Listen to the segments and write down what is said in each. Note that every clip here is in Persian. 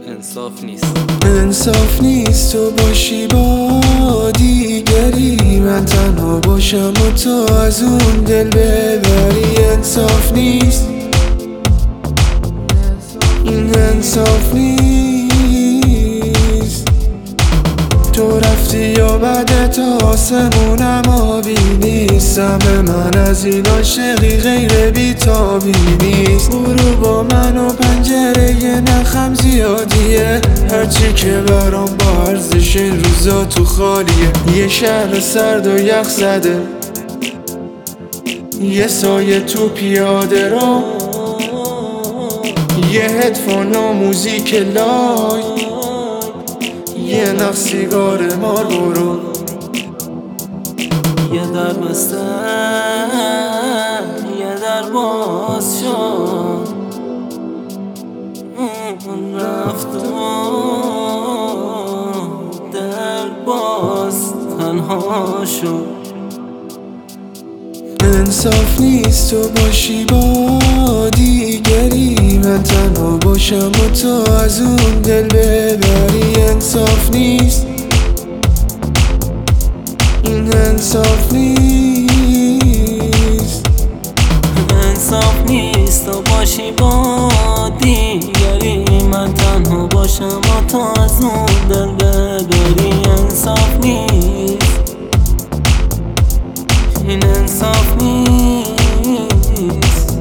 انصاف نیست. انصاف نیست تو باشی با دیگری، من تنها باشم و تو از اون دل ببری. انصاف نیست، این انصاف نیست. تو رفتی یا بعد تا آسمونم آبی نیست. همه من از این عاشقی غیر بیتابی نیست. برو با من و پنجره یه نخم زیادیه، هرچی که برام با ارزش این روزا تو خالیه. یه شهر سرد و یخ زده، یه سایه تو پیاده رو، یه هدفون و موزیک لای، یه نخ سیگار مارلبورو. یه در بستن یه در باز شد، رفت و در باز تنها شد. انصاف نیست تو باشی با دیگری، من تنها باشم و تو از اون دل ببری. انصاف نیست، این انصاف نیست. انصاف نیست تو باشی با دیگری، من تنها باشم و تو از اون دل ببری. انصاف نیست، این انصاف نیست.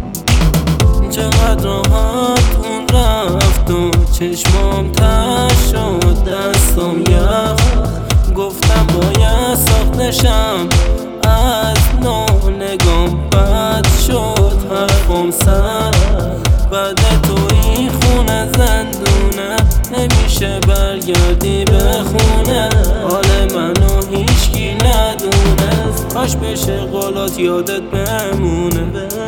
چقدر راحت اون رفت و چشمام تر شد، دستم یخ، گفتم باید ساختشم از نو. نگام بد شد، حرفم سر بعد تو این خونه زندونه، نمیشه برگردی به خونه. حال منو هیچکی ندونست، کاش بشه قولات یادت بمونه.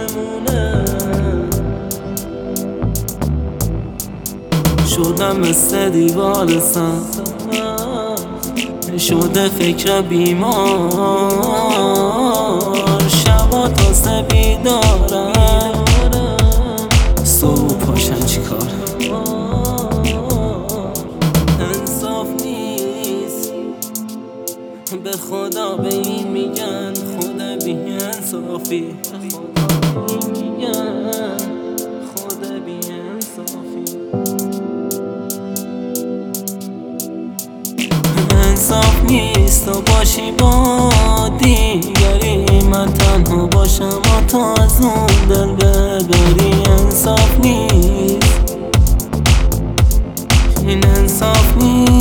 شدم مثل دیوار سنگ، شده فکر بیمار، شبا تا سه بیدارم، صبح پاشم چی کار. انصاف نیست، به خدا به این میگن خود بی انصافی. خود بی انصافی. انصاف نیست تو باشی با دیگری، من تنها باشم و تو از اون دل ببری. انصاف نیست، این انصاف نیست.